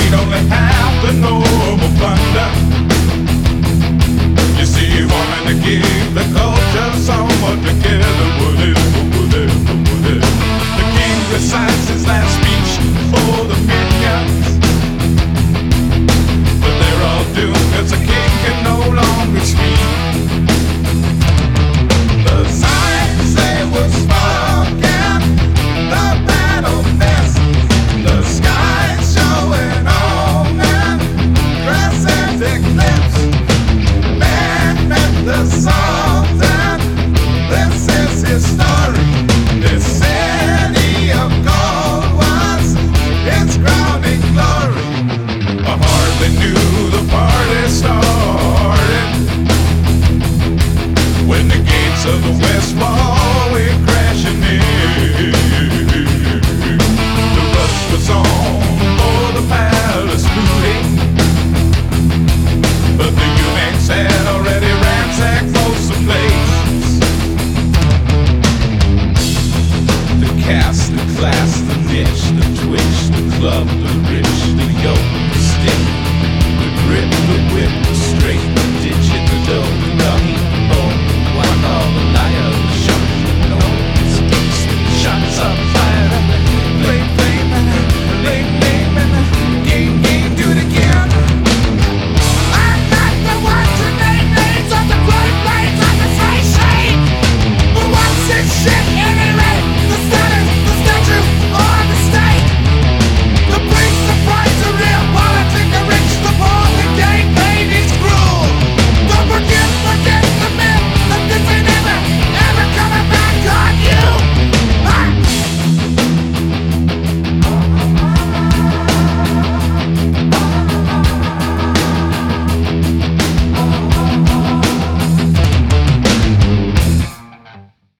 we'd only have to know of plunder. You see, he wanted to keep the culture somewhat together. Whatever. The king recites his last speech for the minions, but they're all doomed 'cause the king can no longer speak. The signs they were spoken, the battle missed, the sky showing omen, crescent eclipse. Man met the Sultan, this is his story. This city of gold was its crowning glory. I hardly knew the party started when the gates of the West Wall went crashing in. The rush was on for the palace looting, but the eunuchs had already ransacked most of the place. The caste, the class, the niche, the twitch, the club, the rich, the yoke, the stick, the grip, the whip, the straight, the